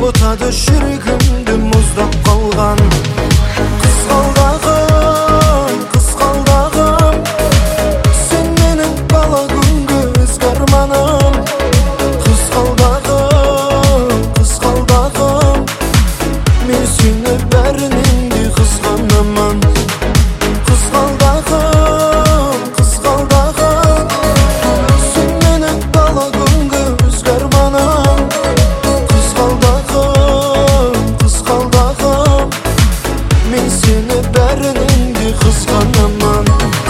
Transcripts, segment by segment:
Жылытады жүрегімді мұздап қалған Қызғалдағым Сен менің бала күнгі ізгі арманым Қызғалдағым Мен сені бәрінен де қызғанамын Қызғалдағым Сен менің бала күнгі ізгі арманым Қызғалдағым Мен сені бәрінен де қызғанамын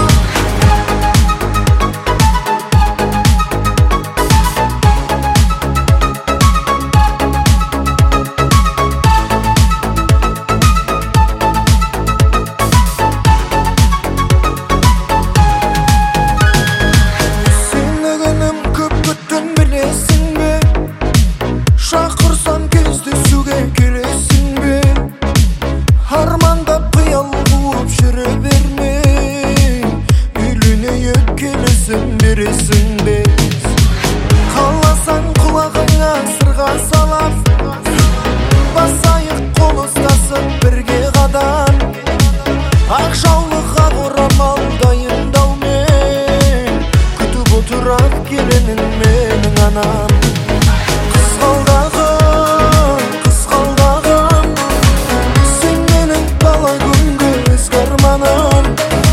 Сені күнім көп күттім білесің бе Шақырсам кездесуге келесің бе Армандап қиял қуып жүре берме Үйленейік келесің бересің бе Қаласаң құлағыңа сырға салап Басайық қол ұстасып бірге қадам Ақ жаулыққа орамал дайындаумен Күтіп отырар келінін менің анам Қызғалдағым Сен менің бала күнгі ізгі арманым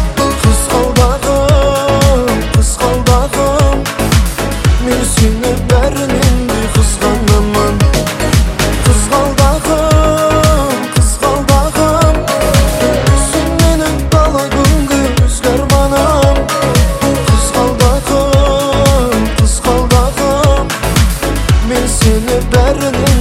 Қызғалдағым Мен сені бәрінен де қызғанамын Қызғалдағым Сен менің бала күнгі ізгі арманым Қызғалдағым Мен сені бәрінен